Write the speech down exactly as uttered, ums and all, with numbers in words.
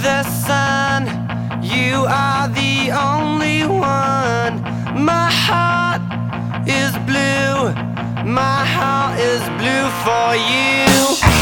the sun. You are the only one. My heart is blue. My heart is blue for you.